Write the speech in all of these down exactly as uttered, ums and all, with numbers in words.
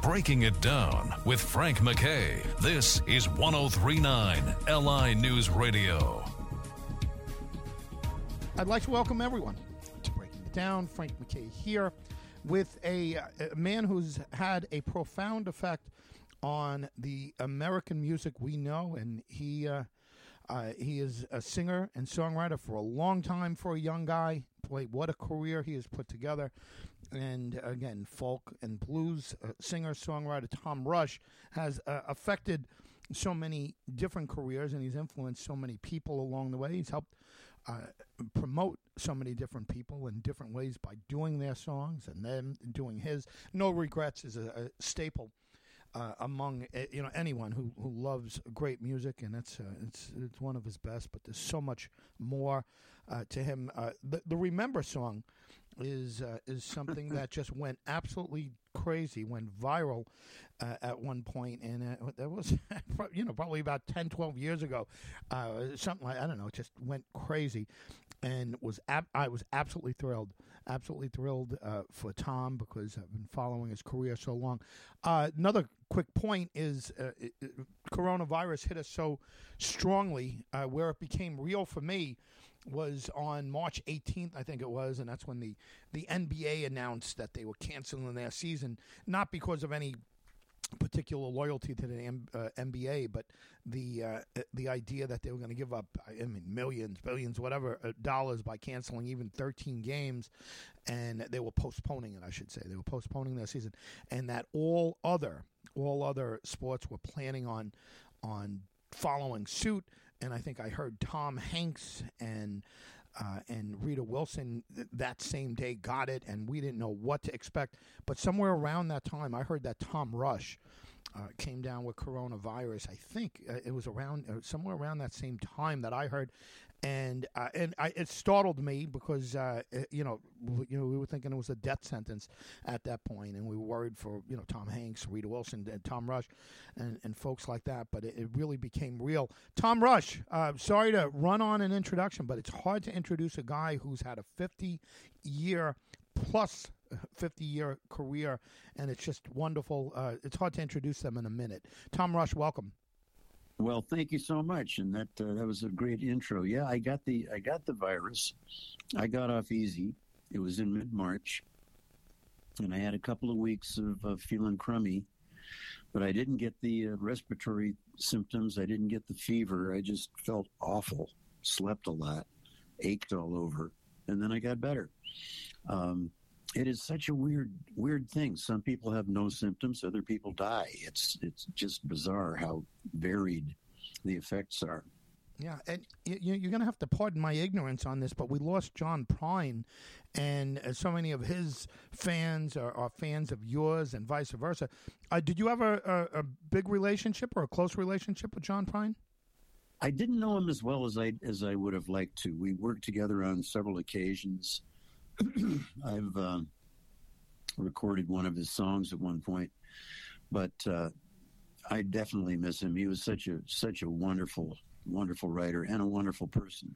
Breaking It Down with Frank McKay. This is one oh three point nine L I News Radio. I'd like to welcome everyone to Breaking It Down. Frank McKay here with a, a man who's had a profound effect on the American music we know, and he uh, uh, he is a singer and songwriter for a long time for a young guy. Boy, what a career he has put together. And again, folk and blues uh, singer, songwriter Tom Rush has uh, affected so many different careers, and he's influenced so many people along the way. He's helped uh, promote so many different people in different ways by doing their songs and then doing his. No Regrets is a, a staple uh, among uh, you know anyone who, who loves great music, and that's uh, it's it's one of his best. But there's so much more uh, to him. Uh, the, the Remember song is uh, is something that just went absolutely crazy, went viral uh, at one point, and uh, that was you know probably about ten, twelve years ago, uh, something like, I don't know, it just went crazy, and was ab- I was absolutely thrilled, absolutely thrilled uh, for Tom, because I've been following his career so long. Uh, another quick point is uh, it, it, coronavirus hit us so strongly, uh, where it became real for me was on March eighteenth, I think it was, and that's when the, the N B A announced that they were canceling their season, not because of any particular loyalty to the M- uh, N B A, but the uh, the idea that they were going to give up, I mean, millions, billions, whatever, uh, dollars by canceling even thirteen games, and they were postponing it, I should say. They were postponing their season, and that all other all other sports were planning on on following suit. And I think I heard Tom Hanks and uh, and Rita Wilson th- that same day got it, and we didn't know what to expect. But somewhere around that time, I heard that Tom Rush uh, came down with coronavirus. I think uh, it was around uh, somewhere around that same time that I heard, and uh, and I, it startled me because uh, it, you know w- you know we were thinking it was a death sentence at that point, and we were worried for you know Tom Hanks, Rita Wilson, and Tom Rush, and, and folks like that. But it, it really became real. Tom Rush, uh, sorry to run on an introduction, but it's hard to introduce a guy who's had a fifty-year plus fifty-year career, and it's just wonderful. Uh, it's hard to introduce them in a minute. Tom Rush, welcome. Well, thank you so much, and that uh, that was a great intro. Yeah, I got the I got the virus. I got off easy. It was in mid-March, and I had a couple of weeks of uh, feeling crummy, but I didn't get the uh, respiratory symptoms. I didn't get the fever. I just felt awful, slept a lot, ached all over, and then I got better. Um, it is such a weird, weird thing. Some people have no symptoms. Other people die. It's it's just bizarre how varied the effects are. Yeah, and you, you're going to have to pardon my ignorance on this, but we lost John Prine, and uh, so many of his fans are, are fans of yours and vice versa. Uh, did you have a, a, a big relationship or a close relationship with John Prine? I didn't know him as well as I as I would have liked to. We worked together on several occasions. I've uh, recorded one of his songs at one point, but uh, I definitely miss him. He was such a such a wonderful, wonderful writer and a wonderful person.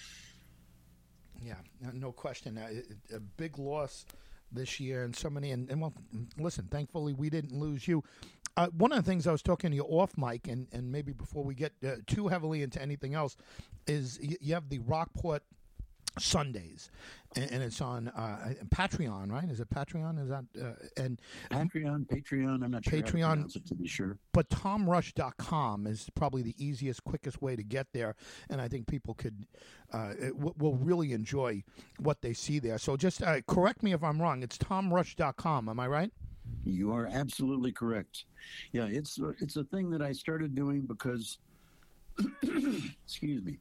Yeah, no question. A, a big loss this year, and so many. And, and well, listen, thankfully we didn't lose you. Uh, one of the things I was talking to you off mic, and, and maybe before we get uh, too heavily into anything else, is you, you have the Rockport Sundays, and, and it's on uh, Patreon, right? Is it Patreon? Is that uh, and Patreon, Patreon? I'm not sure Patreon, how to pronounce it, to be sure. But tom rush dot com is probably the easiest, quickest way to get there, and I think people could uh, w- will really enjoy what they see there. So just uh, correct me if I'm wrong. It's tom rush dot com. Am I right? You are absolutely correct. Yeah, it's it's a thing that I started doing because, excuse me.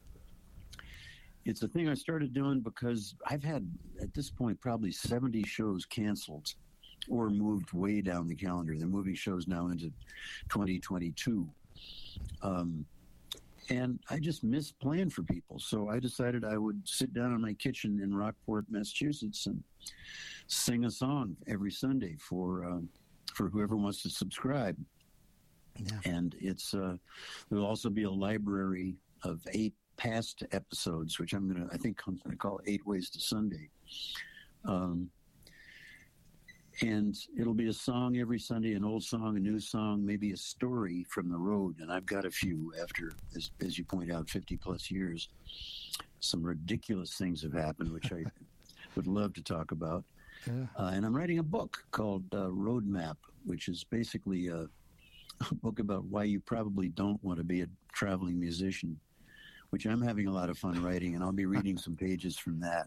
It's a thing I started doing because I've had, at this point, probably seventy shows canceled or moved way down the calendar. They're moving shows now into twenty twenty-two. Um, and I just miss playing for people. So I decided I would sit down in my kitchen in Rockport, Massachusetts, and sing a song every Sunday for uh, for whoever wants to subscribe. Yeah. And it's uh, there'll also be a library of eight past episodes, which I'm gonna I think I'm gonna call Eight Ways to Sunday. Um, and it'll be a song every Sunday, an old song, a new song, maybe a story from the road. And I've got a few after, as, as you point out, fifty plus years. Some ridiculous things have happened, which I would love to talk about. Yeah. Uh, and I'm writing a book called uh, Roadmap, which is basically a, a book about why you probably don't want to be a traveling musician, which I'm having a lot of fun writing, and I'll be reading some pages from that.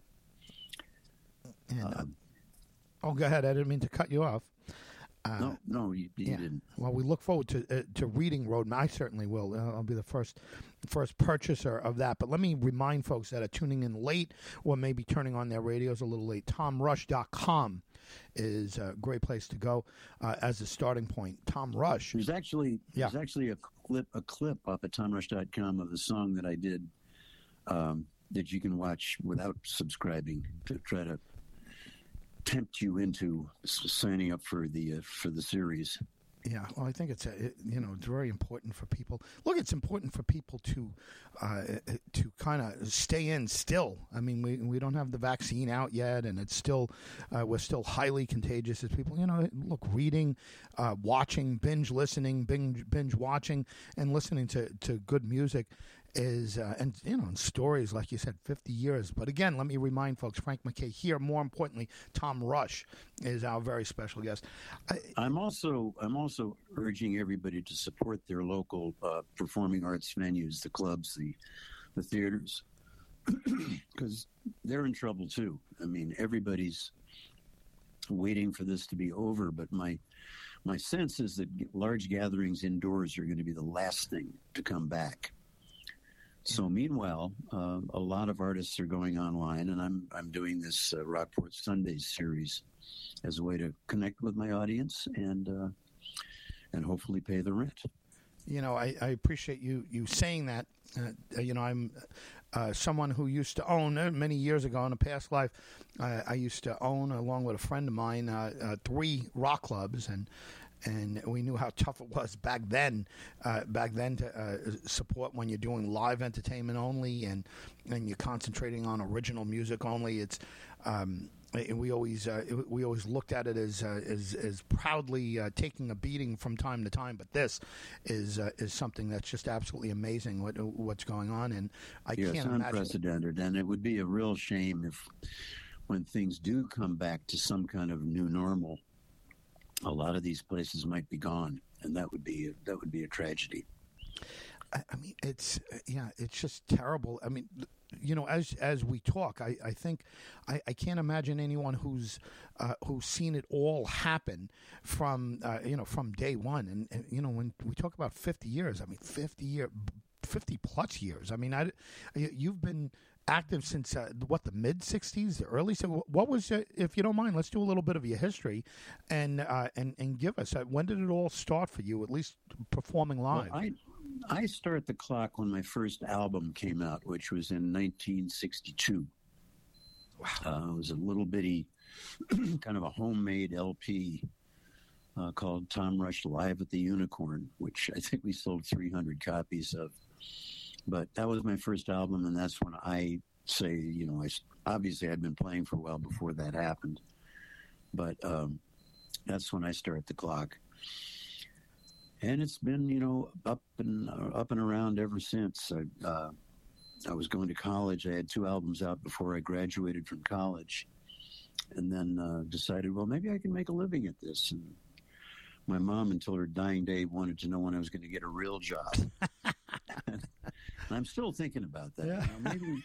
And, uh, um, oh, go ahead. I didn't mean to cut you off. Uh, no, no, you, you yeah. didn't. Well, we look forward to uh, to reading Roadmap. I certainly will. Uh, I'll be the first first purchaser of that. But let me remind folks that are tuning in late or maybe turning on their radios a little late. Tom Rush dot com is a great place to go uh, as a starting point. Tom Rush. There's actually yeah. there's actually a clip a clip up at Tom Rush dot com of the song that I did um, that you can watch without subscribing to try to tempt you into signing up for the uh, for the series. Yeah, well, I think it's a, it, you know it's very important for people. Look, it's important for people to uh, to kind of stay in still. I mean, we we don't have the vaccine out yet, and it's still uh, we're still highly contagious as people. You know, look, reading, uh, watching, binge listening, binge binge watching, and listening to, to good music is uh, and you know and stories like you said, fifty years. But again, let me remind folks, Frank MacKay here. More importantly, Tom Rush is our very special guest. I, I'm also I'm also urging everybody to support their local uh, performing arts venues, the clubs, the the theaters, because they're in trouble too. I mean, everybody's waiting for this to be over, but my my sense is that large gatherings indoors are going to be the last thing to come back. So meanwhile, uh, a lot of artists are going online, and I'm I'm doing this uh, Rockport Sundays series as a way to connect with my audience and uh, and hopefully pay the rent. You know, I, I appreciate you you saying that. Uh, you know, I'm uh, someone who used to own uh, many years ago in a past life. Uh, I used to own, along with a friend of mine, uh, uh, three rock clubs, and. And we knew how tough it was back then. Uh, back then, to uh, support when you're doing live entertainment only, and and you're concentrating on original music only. It's um, we always uh, we always looked at it as uh, as, as proudly uh, taking a beating from time to time. But this is uh, is something that's just absolutely amazing. What what's going on, and I yes, can't imagine. Unprecedented, and it would be a real shame if, when things do come back to some kind of new normal, a lot of these places might be gone, and that would be a, that would be a tragedy. I, I mean, it's yeah, it's just terrible. I mean, you know, as as we talk, I, I think I, I can't imagine anyone who's uh, who's seen it all happen from uh, you know from day one. And, and you know, when we talk about fifty years, I mean, fifty year, fifty plus years. I mean, I you've been active since uh, what the mid sixties, the early. So, what was, uh, if you don't mind, let's do a little bit of your history, and uh, and and give us uh, when did it all start for you? At least performing live. Well, I I start the clock when my first album came out, which was in nineteen sixty-two. Wow, uh, it was a little bitty, kind of a homemade L P uh, called Tom Rush Live at the Unicorn, which I think we sold three hundred copies of. But that was my first album, and that's when I say, you know, I obviously I'd been playing for a while before that happened. But um, that's when I start the clock, and it's been, you know, up and uh, up and around ever since. I, uh, I was going to college. I had two albums out before I graduated from college, and then uh, decided, well, maybe I can make a living at this. And my mom, until her dying day, wanted to know when I was going to get a real job. I'm still thinking about that. Yeah. You know, maybe.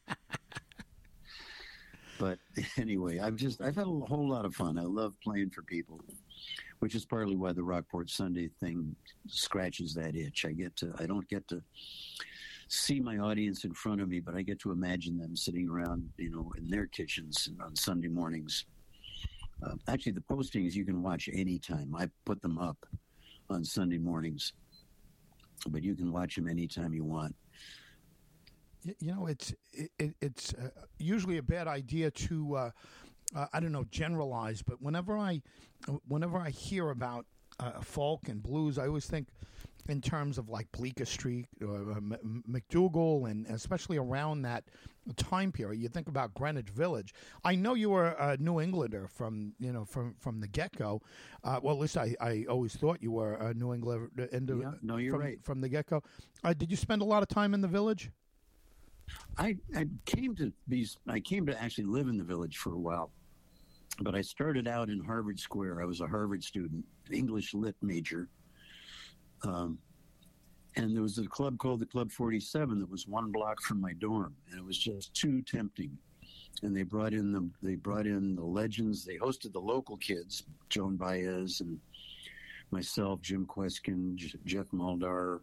But anyway, I've just I've had a whole lot of fun. I love playing for people, which is partly why the Rockport Sunday thing scratches that itch. I get to I don't get to see my audience in front of me, but I get to imagine them sitting around, you know, in their kitchens on Sunday mornings. Uh, actually, the postings you can watch anytime. I put them up on Sunday mornings, but you can watch them anytime you want. You know, it's it, it's uh, usually a bad idea to uh, uh, I don't know generalize, but whenever I whenever I hear about uh, folk and blues, I always think in terms of like Bleecker Street, or uh, M- McDougal, and especially around that time period. You think about Greenwich Village. I know you were a New Englander from you know from, from the get go. Uh, well, at least I, I always thought you were a New Englander. Into, Yeah, no, you're from, right. from the get go. Uh, did you spend a lot of time in the village? I, I came to be I came to actually live in the village for a while, but I started out in Harvard Square. I was a Harvard student, English lit major, um, and there was a club called the Club forty-seven that was one block from my dorm, and it was just too tempting. And they brought in the they brought in the legends. They hosted the local kids, Joan Baez and myself, Jim Kweskin, J- Jeff Muldar.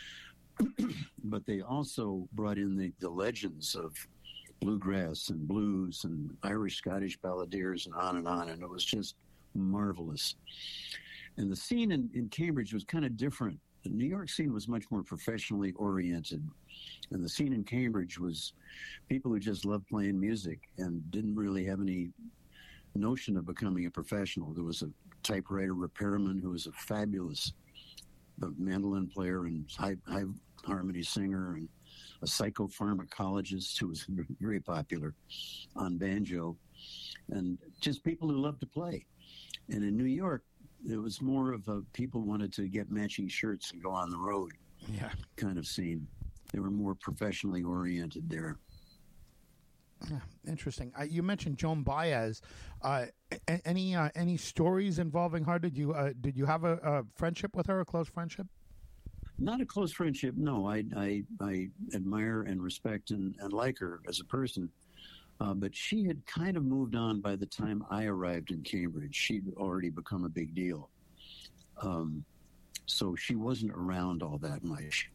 But they also brought in the, the legends of bluegrass and blues and Irish Scottish balladeers and on and on. And it was just marvelous. And the scene in, in Cambridge was kind of different. The New York scene was much more professionally oriented. And the scene in Cambridge was people who just loved playing music and didn't really have any notion of becoming a professional. There was a typewriter repairman who was a fabulous a mandolin player and high, high harmony singer, and a psychopharmacologist who was very popular on banjo, and just people who loved to play. And in New York, it was more of a people wanted to get matching shirts and go on the road Yeah. kind of scene. They were more professionally oriented there. Yeah, interesting. Uh, you mentioned Joan Baez. Uh, a- any uh, any stories involving her? Did you uh, did you have a, a friendship with her, a close friendship? Not a close friendship, no. I I, I admire and respect and, and like her as a person. Uh, but she had kind of moved on by the time I arrived in Cambridge. She'd already become a big deal. Um, so she wasn't around all that much.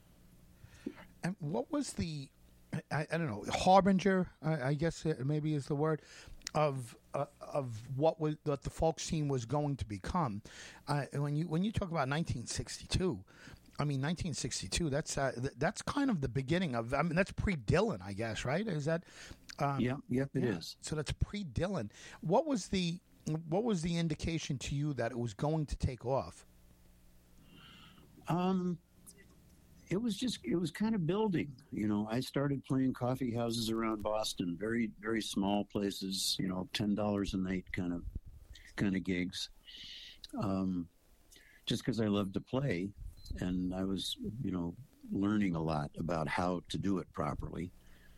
And what was the, I, I don't know, harbinger, I, I guess it maybe is the word, of uh, of what was what the folk scene was going to become? Uh, when you when you talk about nineteen sixty-two, I mean nineteen sixty-two. That's uh, th- that's kind of the beginning of. I mean that's pre-Dylan, I guess, right? Is that? Um, Yeah, yep, it yeah. is. So that's pre-Dylan. What was the what was the indication to you that it was going to take off? Um, it was just, it was kind of building. You know, I started playing coffee houses around Boston, very, very small places, you know, ten dollars a night kind of, kind of gigs. Um, just because I loved to play, and I was, you know, learning a lot about how to do it properly.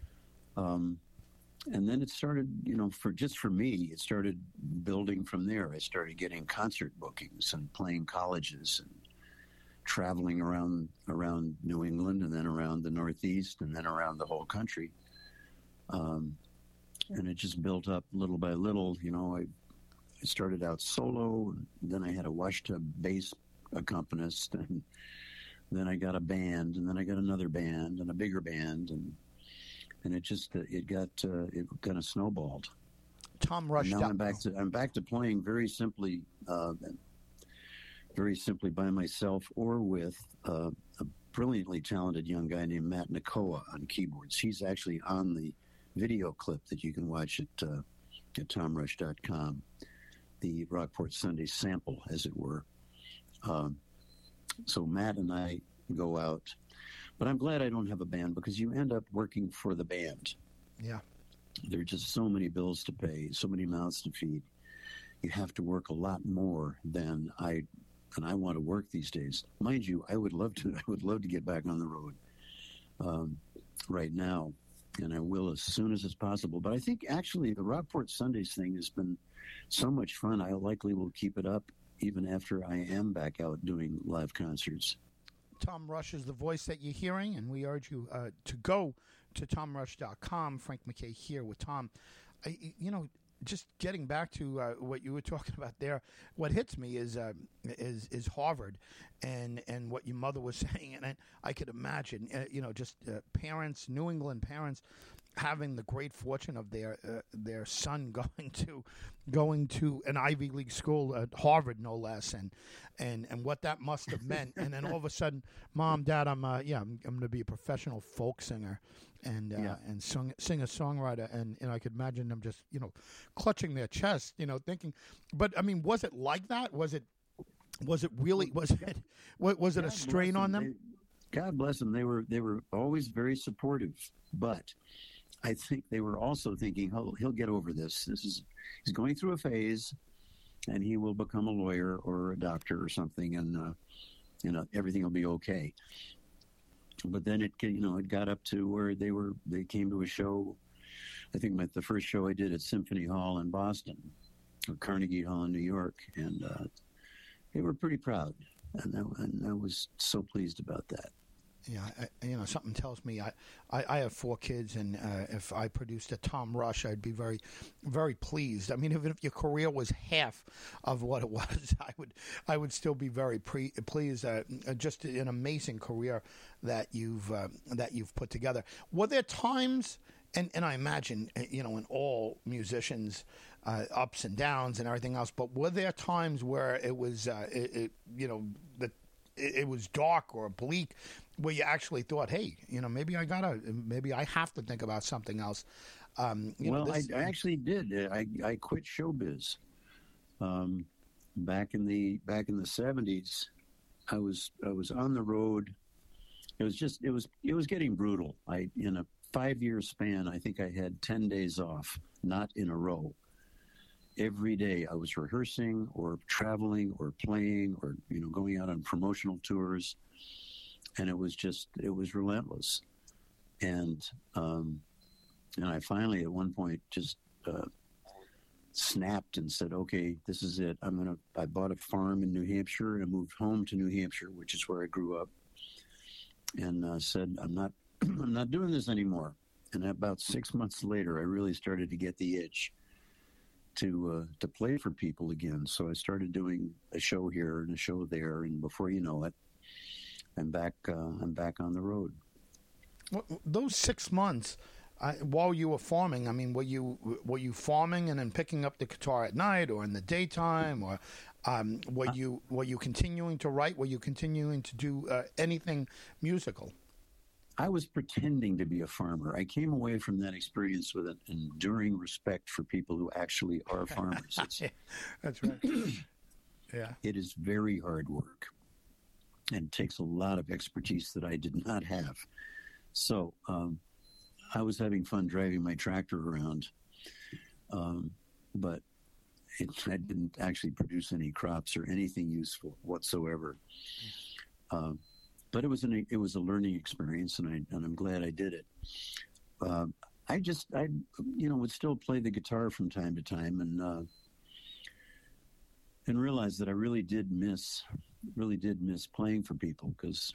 Um, and then it started, you know, for just for me, it started building from there. I started getting concert bookings and playing colleges and traveling around around New England, and then around the Northeast, and then around the whole country. Um, and it just built up little by little. You know, I, I started out solo, and then I had a washtub bass accompanist, and then I got a band, and then I got another band, and a bigger band, and and it just uh, it got uh, it kind of snowballed. Tom Rush. And now I'm back to I'm back to playing very simply. Uh, very simply by myself, or with uh, a brilliantly talented young guy named Matt Nakoa on keyboards. He's actually on the video clip that you can watch at, uh, at tom rush dot com, the Rockport Sunday sample, as it were. Um, so Matt and I go out. But I'm glad I don't have a band, because you end up working for the band. Yeah. There are just so many bills to pay, so many mouths to feed. You have to work a lot more than I and I want to work these days. Mind you, I would love to. I would love to get back on the road um, right now, and I will as soon as it's possible. But I think actually the Rockport Sundays thing has been so much fun. I likely will keep it up even after I am back out doing live concerts. Tom Rush is the voice that you're hearing, and we urge you uh, to go to tom rush dot com. Frank MacKay here with Tom. I, you know, just getting back to uh, what you were talking about there, what hits me is uh, is is Harvard, and and what your mother was saying, and I, I could imagine, uh, you know, just uh, parents, New England parents, having the great fortune of their uh, their son going to going to an Ivy League school at Harvard, no less, and and and what that must have meant. And then all of a sudden, Mom, Dad, I'm uh, yeah, I'm, I'm going to be a professional folk singer. And uh, Yeah. and sing, sing a songwriter, and, and I could imagine them just, you know, clutching their chest, you know, thinking. But I mean, was it like that? Was it Was it really? Was it? Was it a strain on them? They, God bless them. They were they were always very supportive, but I think they were also thinking, "Oh, he'll get over this. This is he's going through a phase, and he will become a lawyer or a doctor or something, and uh, you know everything will be okay." But then it you know it got up to where they were they came to a show. I think my, the first show I did at Symphony Hall in Boston, or Carnegie Hall in New York, and uh, they were pretty proud, and I, and I was so pleased about that. Yeah, I, you know, something tells me I, I, I have four kids, and uh, if I produced a Tom Rush, I'd be very, very pleased. I mean, even if your career was half of what it was, I would, I would still be very pre- pleased. Uh, just an amazing career that you've uh, that you've put together. Were there times, and, and I imagine, you know, in all musicians, uh, ups and downs and everything else, but were there times where it was, uh, it, it, you know, that it, it was dark or bleak, where you actually thought, hey, you know, maybe I gotta, maybe I have to think about something else. Um, you well, know, this, I, I actually did. I, I quit showbiz um, back in the back in the seventies. I was I was on the road. It was just it was it was getting brutal. I in a five year span, I think I had ten days off, not in a row. Every day I was rehearsing or traveling or playing or you know going out on promotional tours. And it was just, it was relentless. And, um, and I finally, at one point, just uh, snapped and said, okay, this is it. I'm going to, I bought a farm in New Hampshire and moved home to New Hampshire, which is where I grew up. And uh, said, I'm not, I'm not doing this anymore. And about six months later, I really started to get the itch to, uh, to play for people again. So I started doing a show here and a show there. And before you know it, I'm back. Uh, I'm back on the road. Well, those six months, uh, while you were farming, I mean, were you were you farming and then picking up the guitar at night or in the daytime, or um, were you were you continuing to write? Were you continuing to do uh, anything musical? I was pretending to be a farmer. I came away from that experience with an enduring respect for people who actually are farmers. It's, That's right. Yeah, it is very hard work. And it takes a lot of expertise that I did not have. So um, I was having fun driving my tractor around, um, but it, I didn't actually produce any crops or anything useful whatsoever. Uh, but it was an it was a learning experience, and I and I'm glad I did it. Uh, I just I you know would still play the guitar from time to time, and uh, and realized that I really did miss. really did miss playing for people because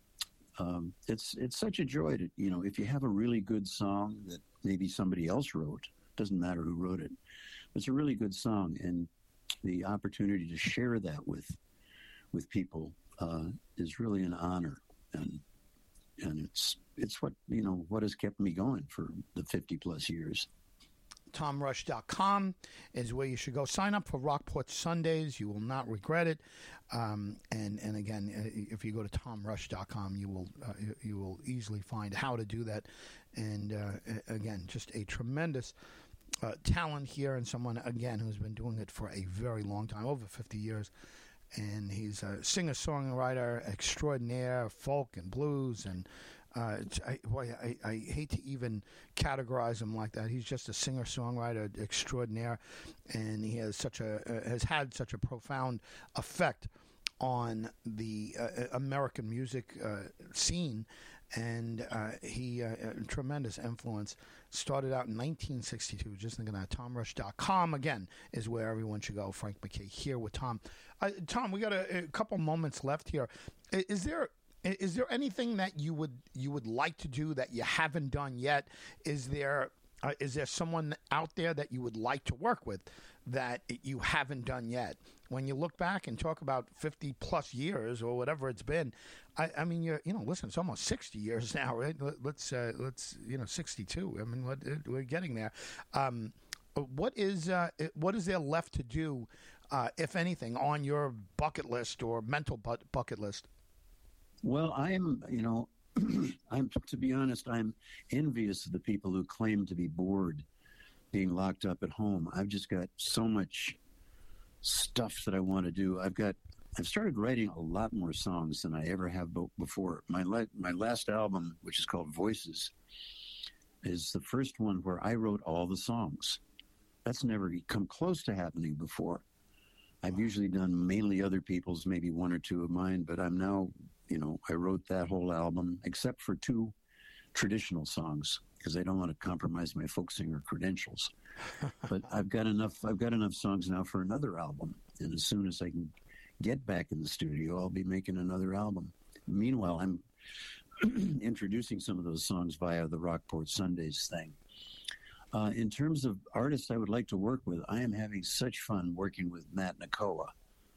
um, it's it's such a joy to, you know, if you have a really good song that maybe somebody else wrote, doesn't matter who wrote it, it's a really good song, and the opportunity to share that with with people uh, is really an honor, and and it's it's what, you know, what has kept me going for the fifty plus years. tom rush dot com is where you should go. Sign up for Rockport Sundays. You will not regret it. Um, and, and again, if you go to tom rush dot com, you will uh, you will easily find how to do that. And uh, again, just a tremendous uh, talent here, and someone, again, who's been doing it for a very long time, over fifty years. And he's a singer-songwriter extraordinaire, folk and blues, and Uh, I, boy, I, I hate to even categorize him like that. He's just a singer-songwriter extraordinaire, and he has such a uh, has had such a profound effect on the uh, American music uh, scene, and uh, he uh, a tremendous influence. Started out in nineteen sixty-two. Just thinking that tom rush dot com again is where everyone should go. Frank MacKay here with Tom. Uh, Tom, we got a, a couple moments left here. Is there? Is there anything that you would you would like to do that you haven't done yet? Is there uh, is there someone out there that you would like to work with that you haven't done yet? When you look back and talk about fifty plus years or whatever it's been, I, I mean, you you know, listen, it's almost sixty years now, right? Let's uh, let's you know, sixty-two. I mean, what, we're getting there. Um, what is uh, what is there left to do, uh, if anything, on your bucket list or mental bu- bucket list? Well, I'm, you know, I'm, to be honest, I'm envious of the people who claim to be bored being locked up at home. I've just got so much stuff that I want to do. I've got I've started writing a lot more songs than I ever have before. My la- my last album, which is called Voices, is the first one where I wrote all the songs. That's never come close to happening before. I've usually done mainly other people's, maybe one or two of mine, but I'm now, you know, I wrote that whole album except for two traditional songs because I don't want to compromise my folk singer credentials. But I've got enough. I've got enough songs now for another album, and as soon as I can get back in the studio, I'll be making another album. Meanwhile, I'm introducing some of those songs via the Rockport Sundays thing. Uh, in terms of artists I would like to work with, I am having such fun working with Matt Nakoa.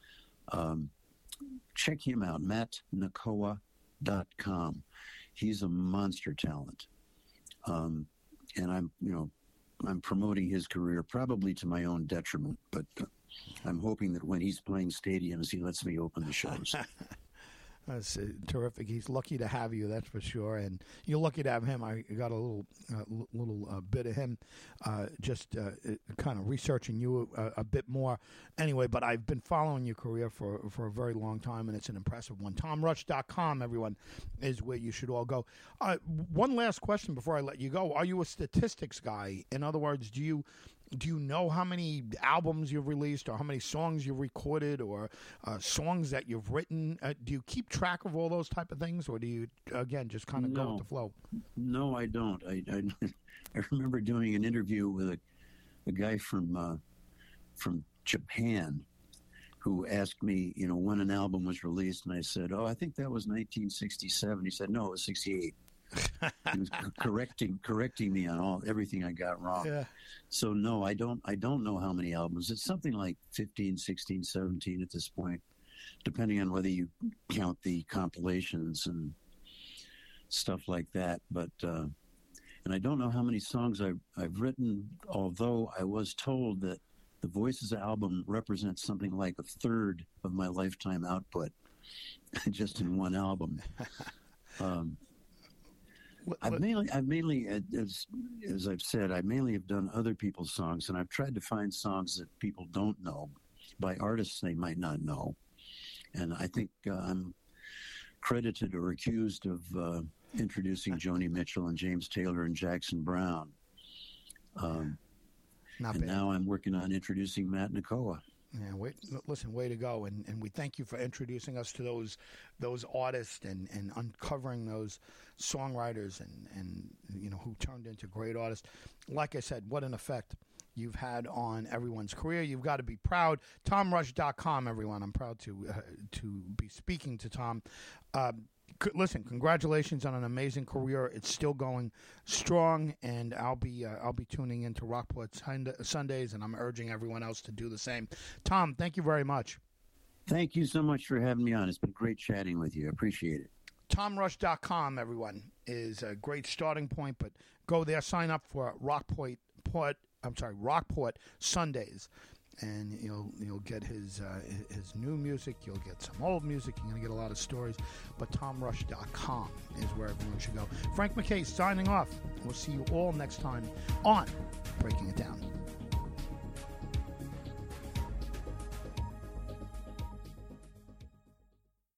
Um, check him out, matt nakoa dot com. He's a monster talent. Um, and I'm, you know, I'm promoting his career probably to my own detriment, but uh, I'm hoping that when he's playing stadiums, he lets me open the shows. That's uh, terrific. He's lucky to have you, that's for sure. And you're lucky to have him. I got a little uh, little uh, bit of him, uh, just uh, kind of researching you a, a bit more. Anyway, but I've been following your career for, for a very long time, and it's an impressive one. tom rush dot com, everyone, is where you should all go. Uh, one last question before I let you go. Are you a statistics guy? In other words, do you... Do you know how many albums you've released or how many songs you've recorded or uh, songs that you've written? Uh, do you keep track of all those type of things, or do you, again, just kind of no. go with the flow? No, I don't. I, I, I remember doing an interview with a, a guy from uh, from Japan who asked me, you know, when an album was released, and I said, oh, I think that was nineteen sixty-seven. He said, no, it was sixty-eight. He was correcting correcting me on all everything I got wrong. Yeah. So no, I don't I don't know how many albums. It's something like fifteen, sixteen, seventeen at this point, depending on whether you count the compilations and stuff like that. But uh, and I don't know how many songs I've I've written, although I was told that the Voices album represents something like a third of my lifetime output just in one album. Um, I've mainly, I've mainly, as as I've said, I mainly have done other people's songs, and I've tried to find songs that people don't know by artists they might not know. And I think uh, I'm credited or accused of uh, introducing Joni Mitchell and James Taylor and Jackson Browne. Um, Not and bad. now I'm working on introducing Matt Nakoa. Yeah, wait, listen, way to go, and, and we thank you for introducing us to those those artists and, and uncovering those songwriters and, and you know who turned into great artists. Like I said, what an effect you've had on everyone's career. You've got to be proud. tom rush dot com, everyone. I'm proud to uh, to be speaking to Tom. Uh, c- listen, congratulations on an amazing career. It's still going strong, and I'll be uh, I'll be tuning into Rockport Sundays, and I'm urging everyone else to do the same. Tom, thank you very much. Thank you so much for having me on. It's been great chatting with you. I appreciate it. tom rush dot com, everyone, is a great starting point, but go there, sign up for Rockport, Port, I'm sorry, Rockport Sundays, and you'll you'll get his uh, his new music, you'll get some old music, you're going to get a lot of stories, but tom rush dot com is where everyone should go. Frank MacKay signing off. We'll see you all next time on Breaking It Down.